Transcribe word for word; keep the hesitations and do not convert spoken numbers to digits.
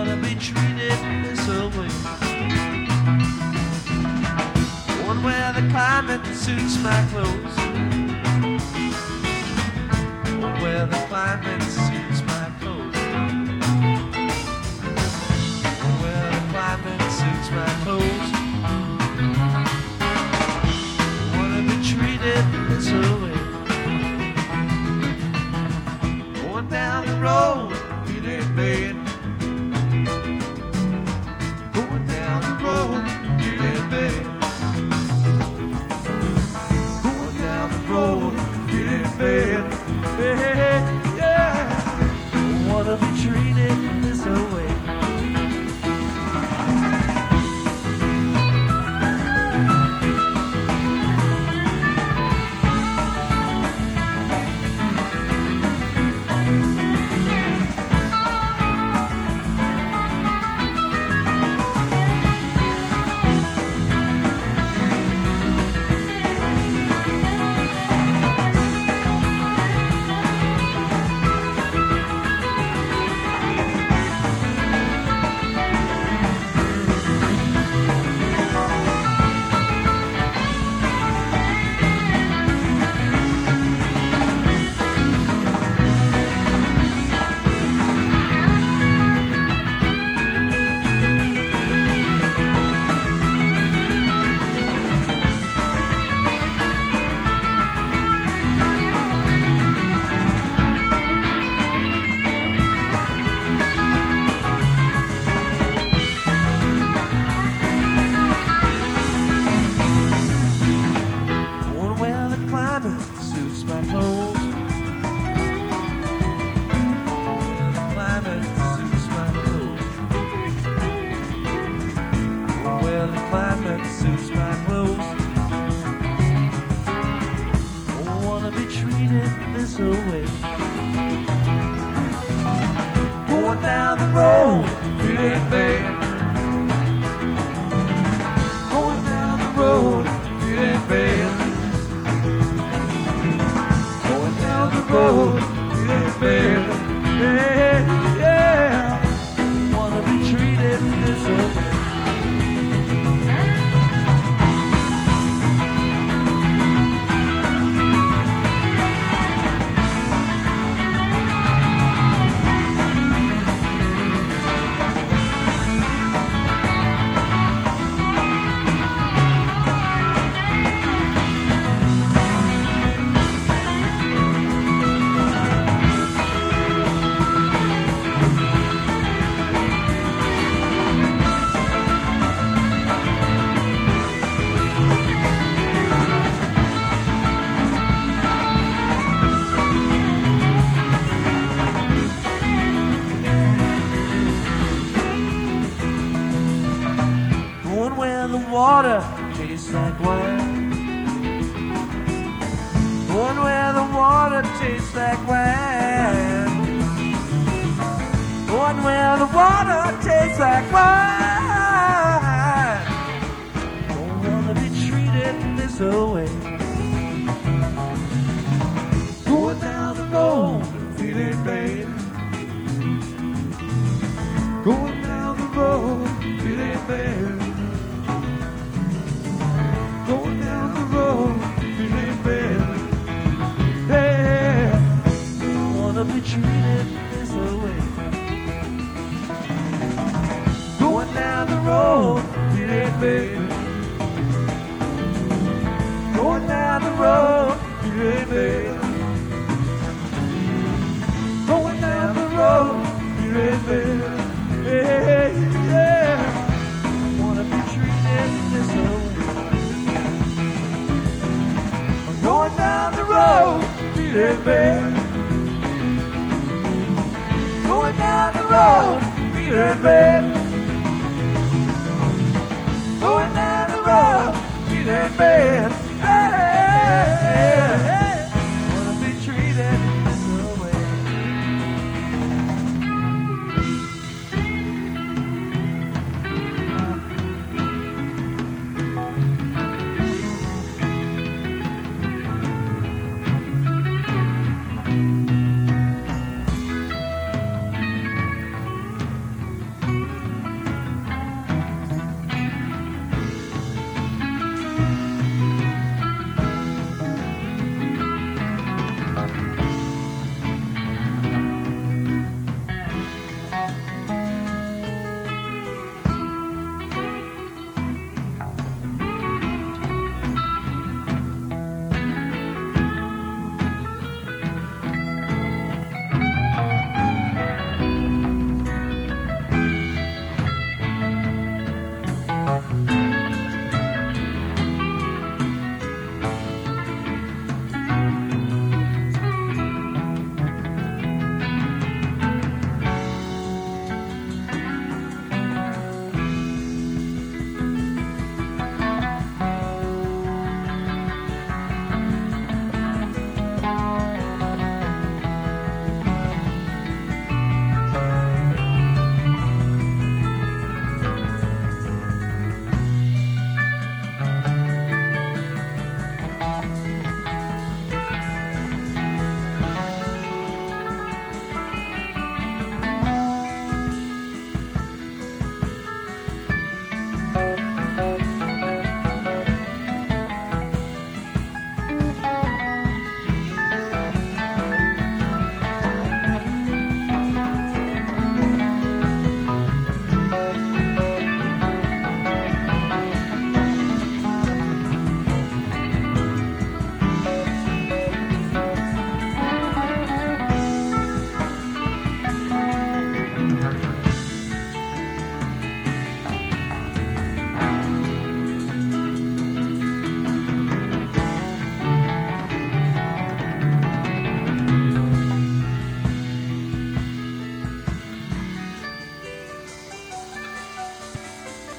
wanna be treated this way. One where the climate suits my clothes. One where the climate suits my clothes. One where the climate suits my clothes. I wanna be treated this way. Going down the road, feeling bad. Going down the road, feeling bad. Going down the road, feeling bad. Bad, yeah. I wanna be treated this way. Suits my clothes. The climate suits my clothes. Well, the climate suits my clothes. I wanna be treated this way. Going down the road, feeling bad. Going down the road, feeling bad. Road, yeah, baby, yeah, yeah. Wanna be treated this way. Water tastes like wine. Going where the water tastes like wine. Going where the water tastes like wine. Don't wanna be treated this way. Going down the road, feeling bad. Going down the road, feeling bad. Going down the road, feeling bad. Yeah, wanna be treated this way. Going down the road, feeling bad. Going down the road, feeling bad. Going down the road, feeling bad. Yeah, yeah, wanna be treated this way. Going down the road, feeling bad. Going down the road, feeling bad.